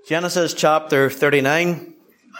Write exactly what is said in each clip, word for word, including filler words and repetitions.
Genesis chapter thirty-nine.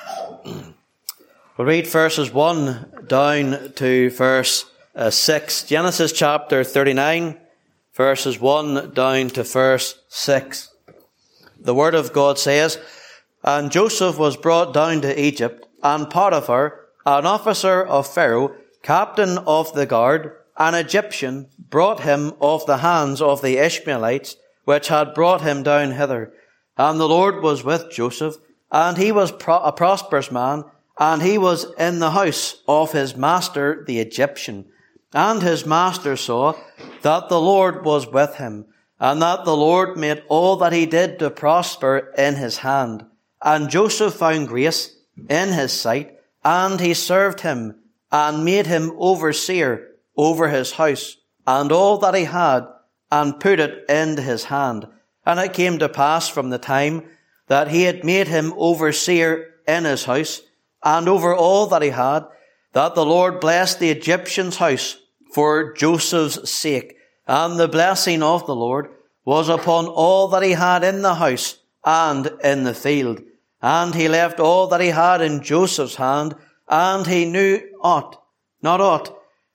We'll read verses one down to verse uh, six. Genesis chapter thirty-nine, verses one down to verse six. The word of God says, "And Joseph was brought down to Egypt, and Potiphar, an officer of Pharaoh, captain of the guard, an Egyptian, brought him of the hands of the Ishmaelites, which had brought him down hither. And the Lord was with Joseph, and he was pro- a prosperous man, and he was in the house of his master the Egyptian. And his master saw that the Lord was with him, and that the Lord made all that he did to prosper in his hand. And Joseph found grace in his sight, and he served him, and made him overseer over his house, and all that he had, and put it into his hand. And it came to pass from the time that he had made him overseer in his house, and over all that he had, that the Lord blessed the Egyptian's house for Joseph's sake. And the blessing of the Lord was upon all that he had in the house and in the field. And he left all that he had in Joseph's hand, and he knew aught, not aught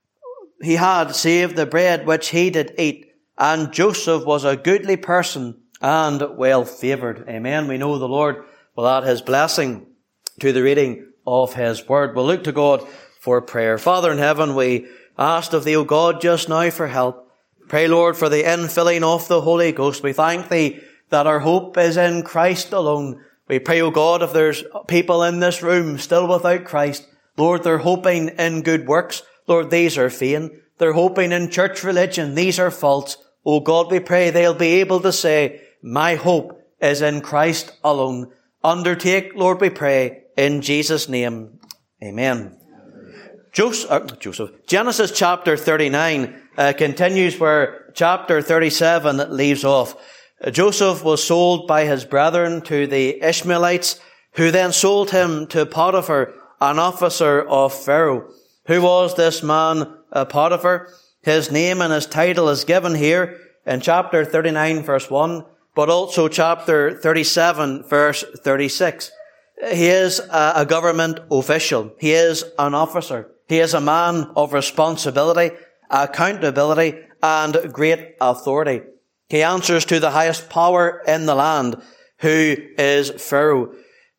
he had, save the bread which he did eat. And Joseph was a goodly person, and well favoured." Amen. We know the Lord will add his blessing to the reading of his word. We'll look to God for prayer. Father in heaven, we asked of thee, O God, just now for help. Pray, Lord, for the infilling of the Holy Ghost. We thank thee that our hope is in Christ alone. We pray, O God, if there's people in this room still without Christ, Lord, they're hoping in good works. Lord, these are vain. They're hoping in church religion. These are false. O God, we pray they'll be able to say, my hope is in Christ alone. Undertake, Lord, we pray, in Jesus' name. Amen. Joseph, uh, Joseph. Genesis chapter thirty-nine uh, continues where chapter thirty-seven leaves off. Uh, Joseph was sold by his brethren to the Ishmaelites, who then sold him to Potiphar, an officer of Pharaoh. Who was this man, uh, Potiphar? His name and his title is given here in chapter thirty-nine, verse one, but also chapter thirty-seven, verse thirty-six. He is a, a government official. He is an officer. He is a man of responsibility, accountability, and great authority. He answers to the highest power in the land, who is Pharaoh.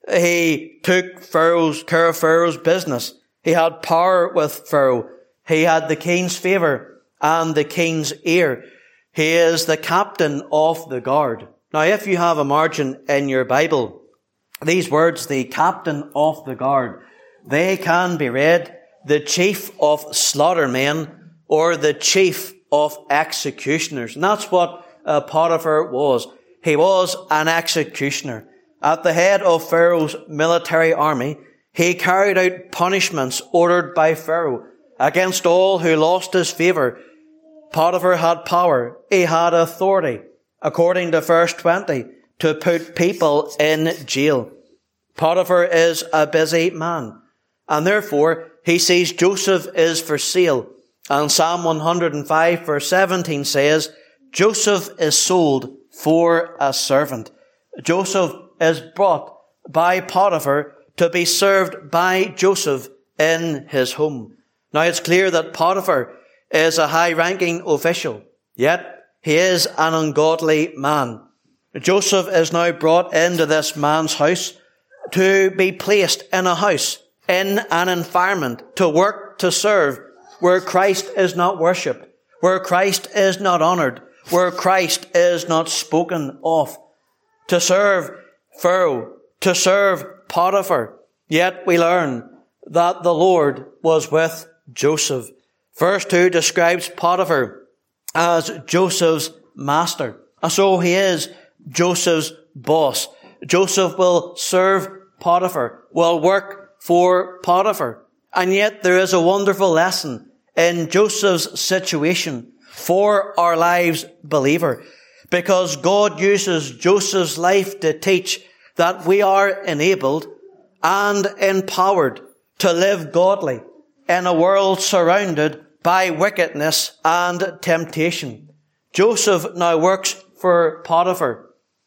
He took Pharaoh's, care of Pharaoh's business. He had power with Pharaoh. He had the king's favour and the king's ear. He is the captain of the guard. Now, if you have a margin in your Bible, these words, the captain of the guard, they can be read, the chief of slaughtermen, or the chief of executioners. And that's what uh, Potiphar was. He was an executioner. At the head of Pharaoh's military army, he carried out punishments ordered by Pharaoh against all who lost his favour. Potiphar had power. He had authority, according to verse twenty, to put people in jail. Potiphar is a busy man, and therefore he sees Joseph is for sale. And Psalm one hundred five verse seventeen says, Joseph is sold for a servant. Joseph is brought by Potiphar to be served by Joseph in his home. Now, it's clear that Potiphar is a high-ranking official, yet he is an ungodly man. Joseph is now brought into this man's house to be placed in a house, in an environment, to work, to serve, where Christ is not worshipped, where Christ is not honoured, where Christ is not spoken of. To serve Pharaoh, to serve Potiphar. Yet we learn that the Lord was with Joseph. Verse two describes Potiphar as Joseph's master. And so he is Joseph's boss. Joseph will serve Potiphar, will work for Potiphar. And yet there is a wonderful lesson in Joseph's situation for our lives, believer, because God uses Joseph's life to teach that we are enabled and empowered to live godly in a world surrounded by wickedness and temptation. Joseph now works for Potiphar.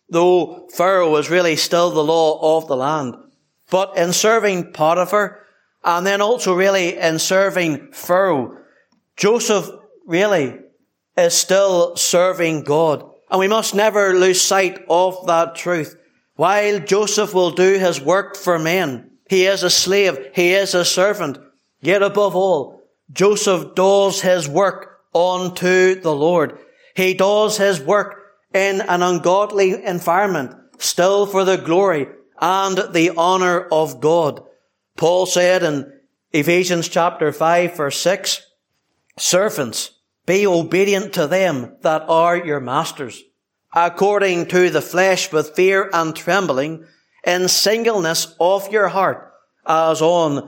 though Pharaoh was really still the law of the land. But in serving Potiphar, and then also really in serving Pharaoh, Joseph really is still serving God. And we must never lose sight of that truth. While Joseph will do his work for men, he is a slave, he is a servant, yet above all, Joseph does his work unto the Lord. He does his work in an ungodly environment, still for the glory and the honor of God. Paul said in Ephesians chapter five verse six, "Servants, be obedient to them that are your masters, according to the flesh with fear and trembling, in singleness of your heart, as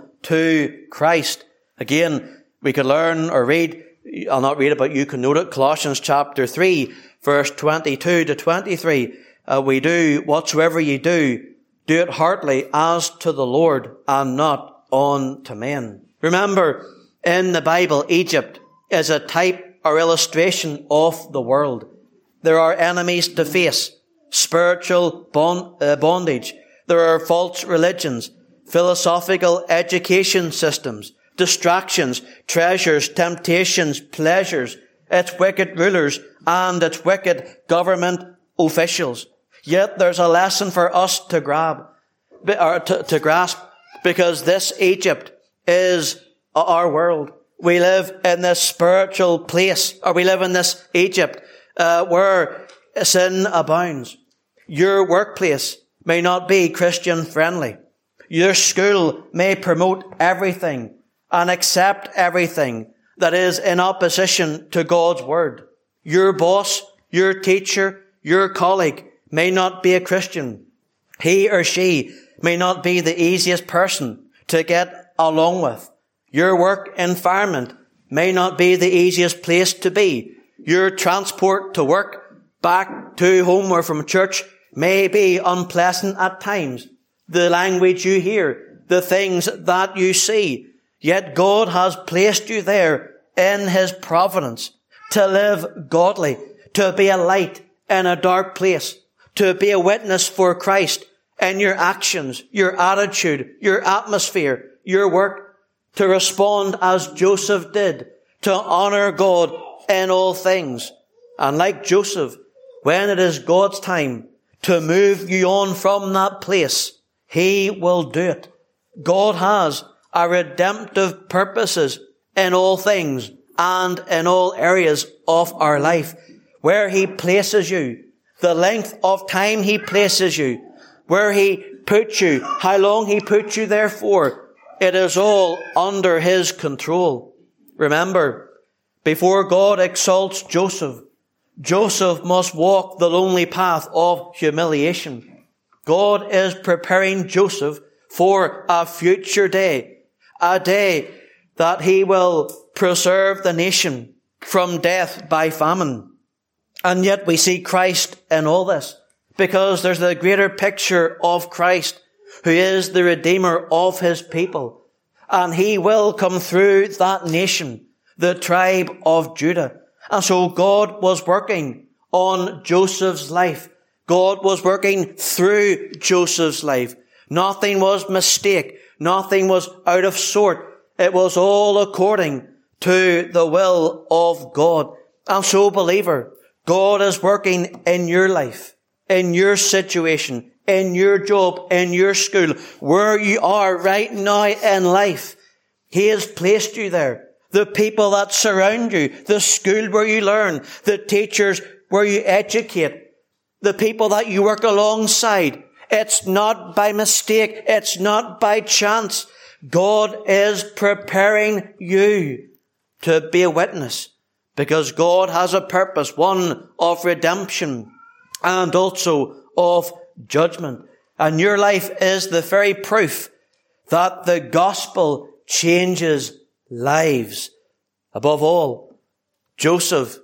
unto Christ." Again, we could learn or read, I'll not read it, but you can note it, Colossians chapter three, verse twenty-two to twenty-three. Uh, we do whatsoever ye do, do it heartily as to the Lord and not unto men. Remember, in the Bible, Egypt is a type or illustration of the world. There are enemies to face, spiritual bond, uh, bondage. There are false religions, philosophical education systems, distractions, treasures, temptations, pleasures, its wicked rulers, and its wicked government officials. Yet there's a lesson for us to grab, or to, to grasp, because this Egypt is our world. We live in this spiritual place, or we live in this Egypt uh, where sin abounds. Your workplace may not be Christian friendly. Your school may promote everything and accept everything that is in opposition to God's word. Your boss, your teacher, your colleague may not be a Christian. He or she may not be the easiest person to get along with. Your work environment may not be the easiest place to be. Your transport to work, back to home or from church may be unpleasant at times. The language you hear, the things that you see. Yet God has placed you there in His providence to live godly, to be a light in a dark place, to be a witness for Christ in your actions, your attitude, your atmosphere, your work, to respond as Joseph did, to honor God in all things. And like Joseph, when it is God's time to move you on from that place, He will do it. God has a redemptive purposes in all things and in all areas of our life. Where He places you, the length of time He places you, where He puts you, how long He puts you there for, it is all under His control. Remember, before God exalts Joseph, Joseph must walk the lonely path of humiliation. God is preparing Joseph for a future day, a day that He will preserve the nation from death by famine. And yet we see Christ in all this, because there's the greater picture of Christ, who is the Redeemer of His people. And He will come through that nation, the tribe of Judah. And so God was working on Joseph's life. God was working through Joseph's life. Nothing was mistake. Nothing was out of sort. It was all according to the will of God. And so, believer, God is working in your life, in your situation, in your job, in your school, where you are right now in life. He has placed you there. The people that surround you, the school where you learn, the teachers where you educate, the people that you work alongside. It's not by mistake. It's not by chance. God is preparing you to be a witness, because God has a purpose, one of redemption and also of judgment. And your life is the very proof that the gospel changes lives. Above all, Joseph,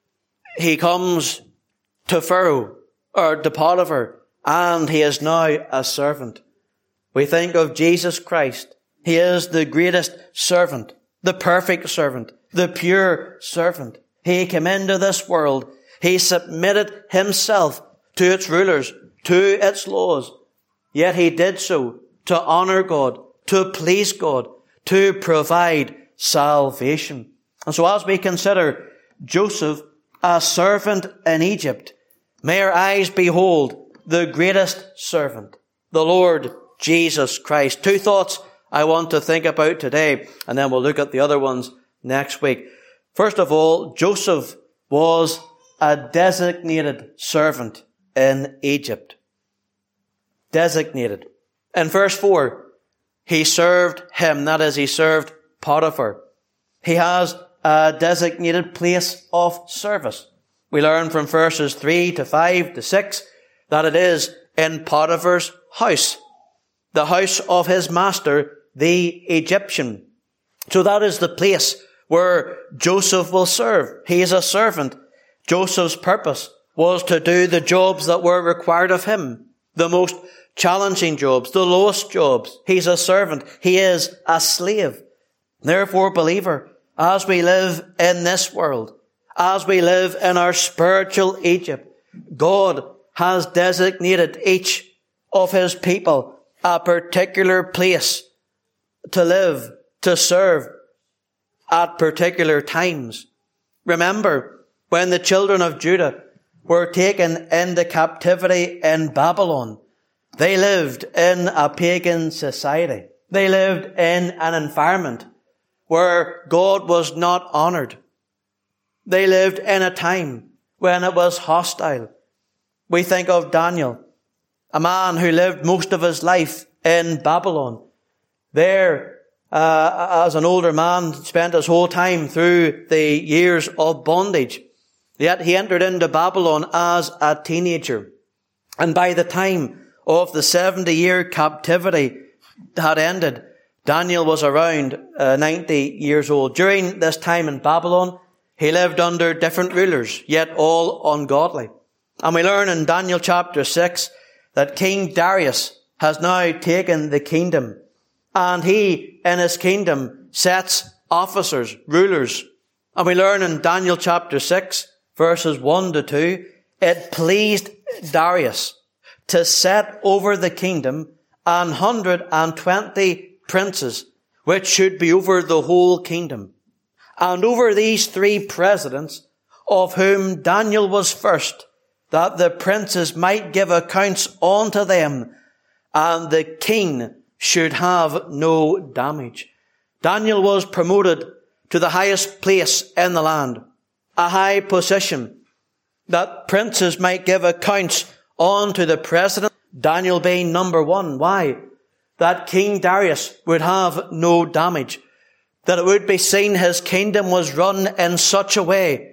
he comes to Pharaoh, or to Potiphar, and he is now a servant. We think of Jesus Christ. He is the greatest servant, the perfect servant, the pure servant. He came into this world. He submitted Himself to its rulers, to its laws. Yet he did so to honor God, to please God, to provide salvation. And so as we consider Joseph, a servant in Egypt, may our eyes behold the greatest servant, the Lord Jesus Christ. Two thoughts I want to think about today, and then we'll look at the other ones next week. First of all, Joseph was a designated servant in Egypt. Designated. In verse four, he served him, that is, he served Potiphar. He has a designated place of service. We learn from verses three to five to six that it is in Potiphar's house, the house of his master, the Egyptian. So that is the place where Joseph will serve. He is a servant. Joseph's purpose was to do the jobs that were required of him, the most challenging jobs, the lowest jobs. He's a servant. He is a slave. Therefore, believer, as we live in this world, as we live in our spiritual Egypt, God has designated each of his people a particular place to live, to serve at particular times. Remember, when the children of Judah were taken into captivity in Babylon, they lived in a pagan society. They lived in an environment where God was not honored. They lived in a time when it was hostile. We think of Daniel, a man who lived most of his life in Babylon. There, uh, as an older man, spent his whole time through the years of bondage. Yet he entered into Babylon as a teenager. And by the time of the seventy-year captivity had ended, Daniel was around uh, ninety years old. During this time in Babylon, he lived under different rulers, yet all ungodly. And we learn in Daniel chapter six that King Darius has now taken the kingdom. And he, in his kingdom, sets officers, rulers. And we learn in Daniel chapter six, verses one to two, it pleased Darius to set over the kingdom an hundred and twenty princes, which should be over the whole kingdom. And over these three presidents, of whom Daniel was first, that the princes might give accounts unto them, and the king should have no damage. Daniel was promoted to the highest place in the land, a high position, that princes might give accounts unto the president, Daniel being number one. Why? That King Darius would have no damage, that it would be seen his kingdom was run in such a way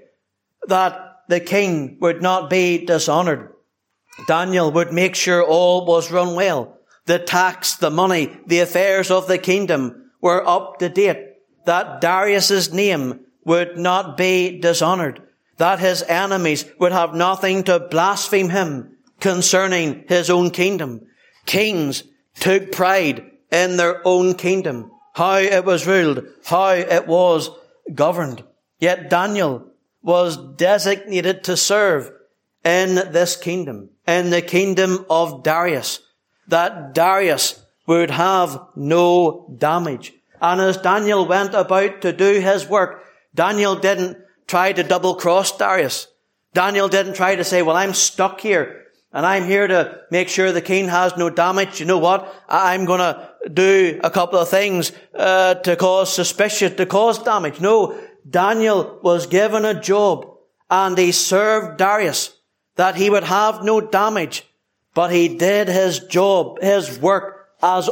that the king would not be dishonored. Daniel would make sure all was run well. The tax, the money, the affairs of the kingdom were up to date, that Darius's name would not be dishonored, that his enemies would have nothing to blaspheme him concerning his own kingdom. Kings took pride in their own kingdom, how it was ruled, how it was governed. Yet Daniel was designated to serve in this kingdom, in the kingdom of Darius, that Darius would have no damage. And as Daniel went about to do his work, Daniel didn't try to double-cross Darius. Daniel didn't try to say, well, I'm stuck here, and I'm here to make sure the king has no damage. You know what? I'm going to do a couple of things uh, to cause suspicion, to cause damage. No, Daniel was given a job, and he served Darius, that he would have no damage. But he did his job, his work, as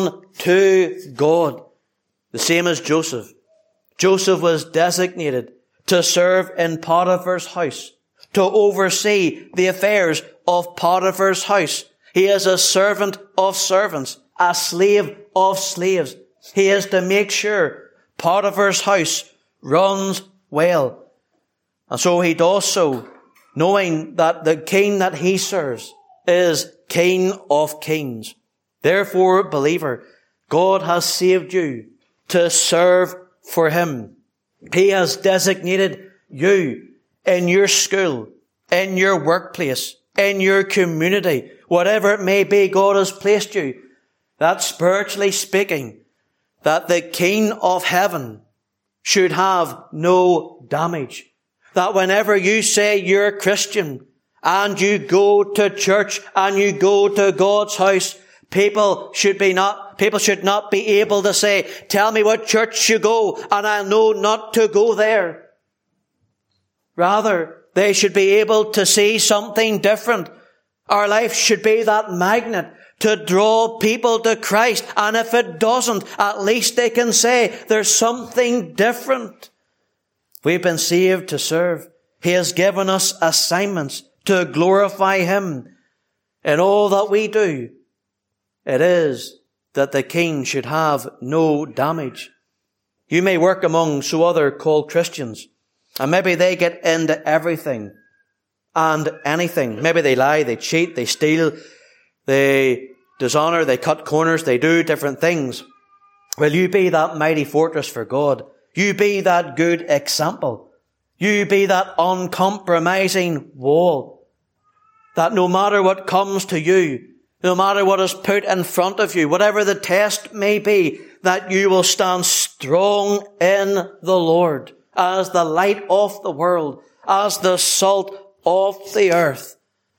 unto God. The same as Joseph. Joseph was designated to serve in Potiphar's house, to oversee the affairs of Potiphar's house. He is a servant of servants, a slave of slaves. He is to make sure Potiphar's house runs well. And so he does so, knowing that the king that he serves is King of Kings. Therefore, believer, God has saved you to serve for him. He has designated you in your school, in your workplace, in your community, whatever it may be God has placed you, that spiritually speaking, that the King of heaven should have no damage. That whenever you say you're a Christian and you go to church and you go to God's house, people should be not, people should not be able to say, tell me what church you go and I'll know not to go there. Rather, they should be able to see something different. Our life should be that magnet to draw people to Christ. And if it doesn't, at least they can say there's something different. We've been saved to serve. He has given us assignments to glorify Him. In all that we do, it is that the King should have no damage. You may work among so other called Christians, and maybe they get into everything and anything. Maybe they lie, they cheat, they steal, they dishonor, they cut corners, they do different things. Will you be that mighty fortress for God? You be that good example. You be that uncompromising wall. That no matter what comes to you, no matter what is put in front of you, whatever the test may be, that you will stand strong in the Lord as the light of the world, as the salt of the earth.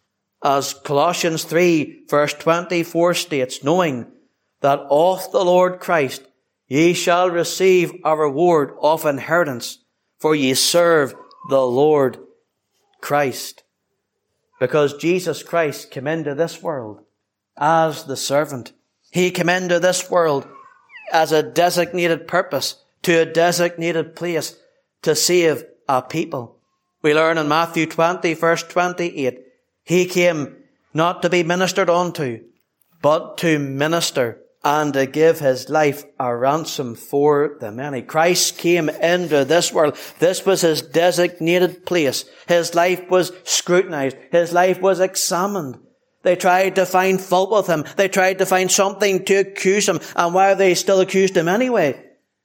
As Colossians three verse twenty-four states, knowing that of the Lord Christ ye shall receive a reward of inheritance, for ye serve the Lord Christ. Because Jesus Christ came into this world as the servant. He came into this world as a designated purpose, to a designated place, to save a people. We learn in Matthew twenty verse twenty-eight, He came not to be ministered unto, but to minister and to give His life a ransom for the many. Christ came into this world. This was His designated place. His life was scrutinized. His life was examined. They tried to find fault with Him. They tried to find something to accuse Him. And why they still accused Him anyway?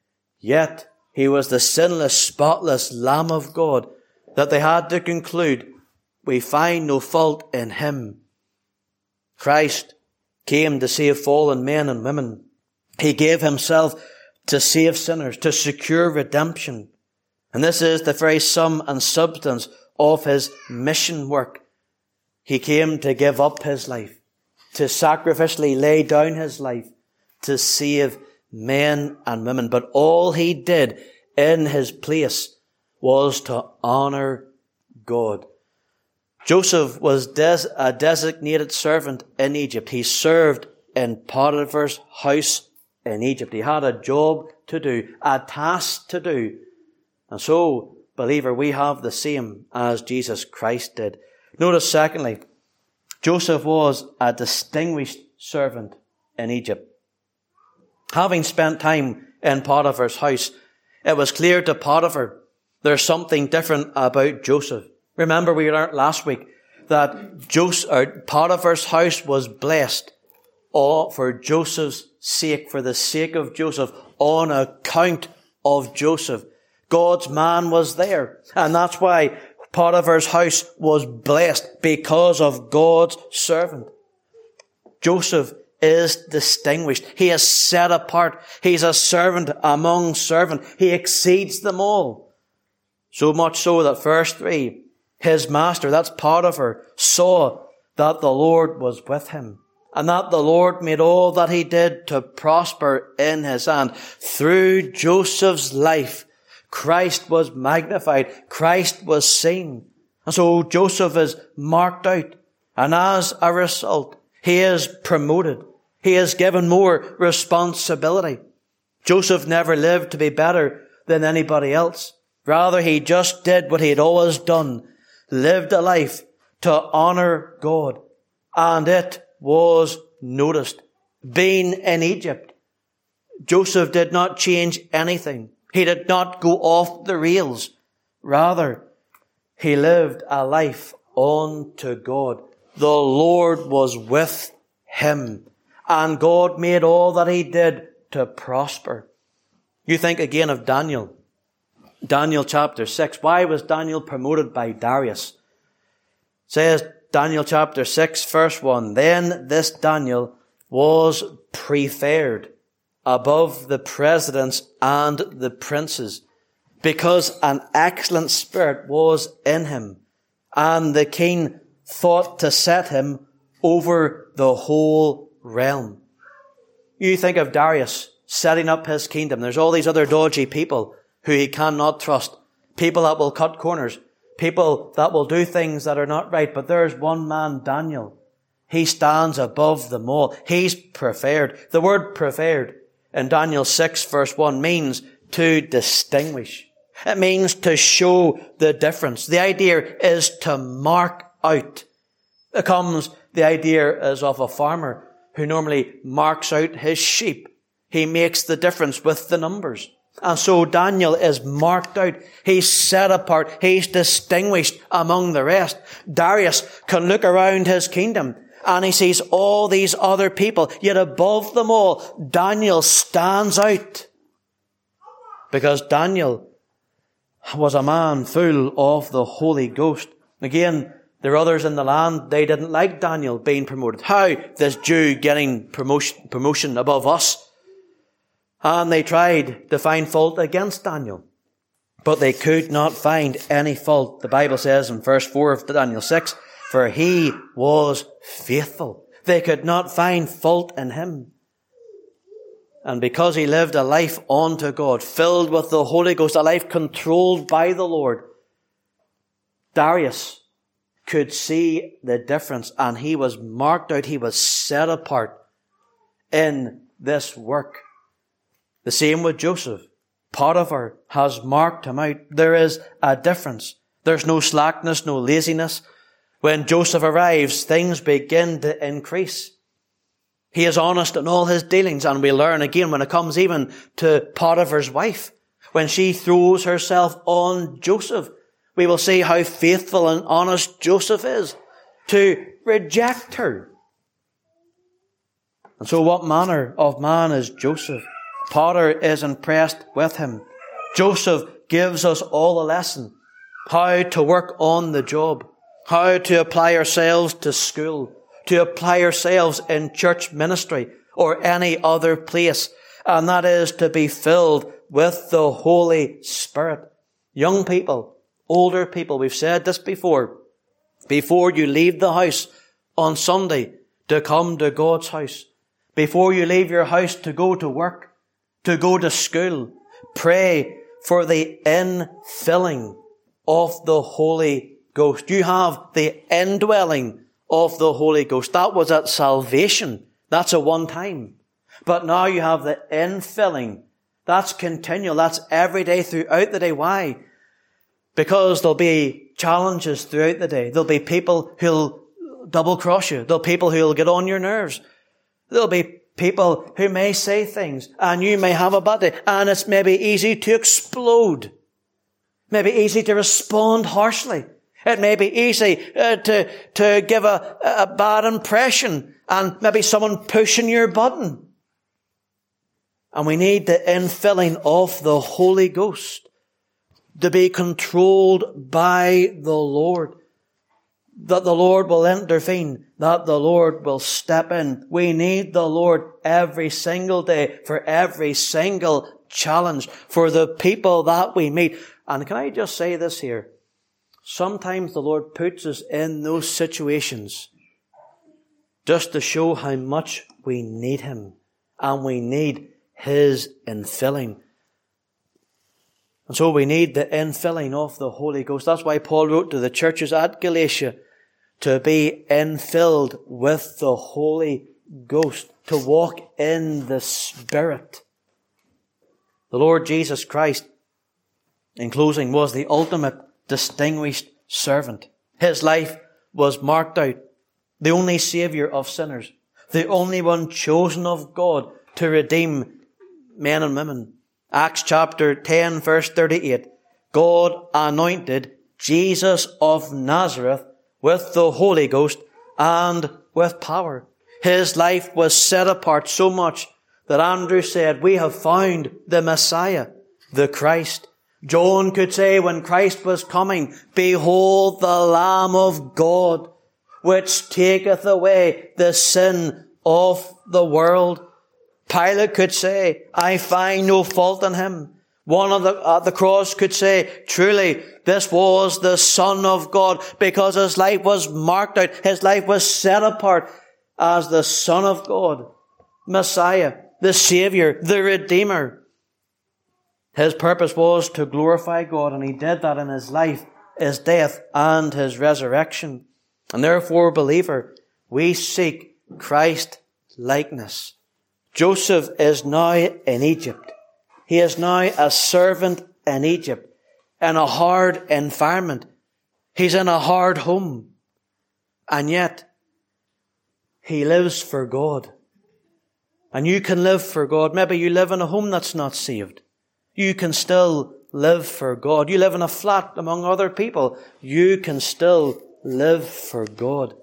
Yet He was the sinless, spotless Lamb of God that they had to conclude, we find no fault in Him. Christ came to save fallen men and women. He gave Himself to save sinners, to secure redemption. And this is the very sum and substance of His mission work. He came to give up His life, to sacrificially lay down His life, to save men and women. But all He did in His place was to honor God. Joseph was des- a designated servant in Egypt. He served in Potiphar's house in Egypt. He had a job to do, a task to do. And so, believer, we have the same as Jesus Christ did. Notice, secondly, Joseph was a distinguished servant in Egypt. Having spent time in Potiphar's house, it was clear to Potiphar there's something different about Joseph. Remember, we learned last week that Joseph, or Potiphar's house was blessed all for Joseph's sake, for the sake of Joseph, on account of Joseph. God's man was there. And that's why Potiphar's house was blessed, because of God's servant. Joseph is distinguished. He is set apart. He's a servant among servants. He exceeds them all. So much so that verse three, his master, that's Potiphar, saw that the Lord was with him, and that the Lord made all that he did to prosper in his hand. Through Joseph's life, Christ was magnified. Christ was seen. And so Joseph is marked out. And as a result, he is promoted. He is given more responsibility. Joseph never lived to be better than anybody else. Rather, he just did what he had always done, lived a life to honor God. And it was noticed. Being in Egypt, Joseph did not change anything. He did not go off the rails. Rather, he lived a life unto God. The Lord was with him, and God made all that he did to prosper. You think again of Daniel. Daniel chapter six. Why was Daniel promoted by Darius? It says, Daniel chapter six, verse one. Then this Daniel was preferred above the presidents and the princes, because an excellent spirit was in him, and the king thought to set him over the whole realm. You think of Darius setting up his kingdom. There's all these other dodgy people who he cannot trust. People that will cut corners. People that will do things that are not right. But there's one man, Daniel. He stands above them all. He's preferred. The word preferred in Daniel six verse one means to distinguish. It means to show the difference. The idea is to mark out. It comes, the idea is of a farmer who normally marks out his sheep. He makes the difference with the numbers. And so Daniel is marked out. He's set apart. He's distinguished among the rest. Darius can look around his kingdom and he sees all these other people. Yet above them all, Daniel stands out. Because Daniel was a man full of the Holy Ghost. Again, there are others in the land, they didn't like Daniel being promoted. How? This Jew getting promotion, promotion above us. And they tried to find fault against Daniel. But they could not find any fault. The Bible says in verse four of Daniel six, for he was faithful. They could not find fault in him. And because he lived a life unto God, filled with the Holy Ghost, a life controlled by the Lord, Darius could see the difference, and he was marked out. He was set apart in this work. The same with Joseph. Potiphar has marked him out. There is a difference. There's no slackness, no laziness. When Joseph arrives, things begin to increase. He is honest in all his dealings, and we learn again when it comes even to Potiphar's wife. When she throws herself on Joseph, we will see how faithful and honest Joseph is to reject her. And so what manner of man is Joseph? Potiphar is impressed with him. Joseph gives us all a lesson. How to work on the job. How to apply ourselves to school. To apply ourselves in church ministry or any other place. And that is to be filled with the Holy Spirit. Young people, older people, we've said this before. Before you leave the house on Sunday to come to God's house. Before you leave your house to go to work. To go to school, pray for the infilling of the Holy Ghost. You have the indwelling of the Holy Ghost. That was at salvation. That's a one time. But now you have the infilling. That's continual. That's every day throughout the day. Why? Because there'll be challenges throughout the day. There'll be people who'll double cross you. There'll be people who'll get on your nerves. There'll be people who may say things, and you may have a bad day, and it's maybe easy to explode. Maybe easy to respond harshly. It may be easy uh, to, to give a, a bad impression, and maybe someone pushing your button. And we need the infilling of the Holy Ghost to be controlled by the Lord. That the Lord will intervene, that the Lord will step in. We need the Lord every single day for every single challenge, for the people that we meet. And can I just say this here? Sometimes the Lord puts us in those situations just to show how much we need Him and we need His infilling. And so we need the infilling of the Holy Ghost. That's why Paul wrote to the churches at Galatia to be infilled with the Holy Ghost, to walk in the Spirit. The Lord Jesus Christ, in closing, was the ultimate distinguished servant. His life was marked out. The only Saviour of sinners. The only one chosen of God to redeem men and women. Acts chapter ten verse thirty-eight. God anointed Jesus of Nazareth with the Holy Ghost and with power. His life was set apart so much that Andrew said, we have found the Messiah, the Christ. John could say when Christ was coming, behold the Lamb of God. which taketh away the sin of the world. Pilate could say, I find no fault in him. One of the, at the cross could say, truly, this was the Son of God, because his life was marked out. His life was set apart as the Son of God, Messiah, the Savior, the Redeemer. His purpose was to glorify God, and he did that in his life, his death, and his resurrection. And therefore, believer, we seek Christ likeness. Joseph is now in Egypt. He is now a servant in Egypt, in a hard environment. He's in a hard home. And yet, he lives for God. And you can live for God. Maybe you live in a home that's not saved. You can still live for God. You live in a flat among other people. You can still live for God.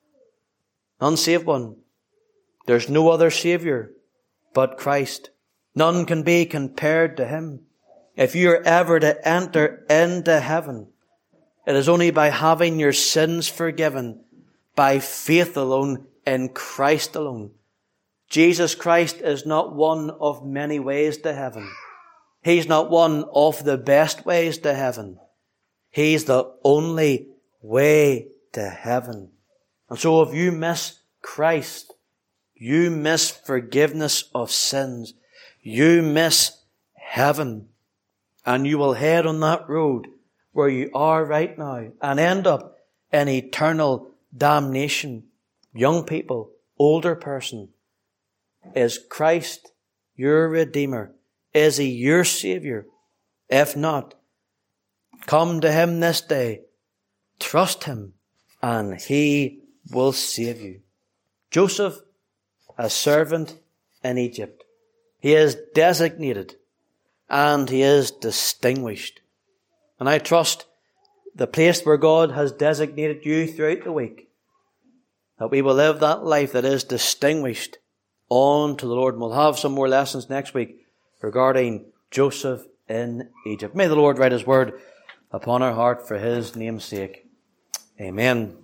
Unsaved one. There's no other Saviour but Christ. None can be compared to him. If you are ever to enter into heaven, it is only by having your sins forgiven, by faith alone, in Christ alone. Jesus Christ is not one of many ways to heaven. He's not one of the best ways to heaven. He's the only way to heaven. And so if you miss Christ, you miss forgiveness of sins. You miss heaven. And you will head on that road where you are right now and end up in eternal damnation. Young people, older person, is Christ your Redeemer? Is he your Saviour? If not, come to him this day. Trust him and he will save you. Joseph, a servant in Egypt. He is designated and he is distinguished. And I trust the place where God has designated you throughout the week, that we will live that life that is distinguished on to the Lord. And we'll have some more lessons next week regarding Joseph in Egypt. May the Lord write his word upon our heart for his name's sake. Amen.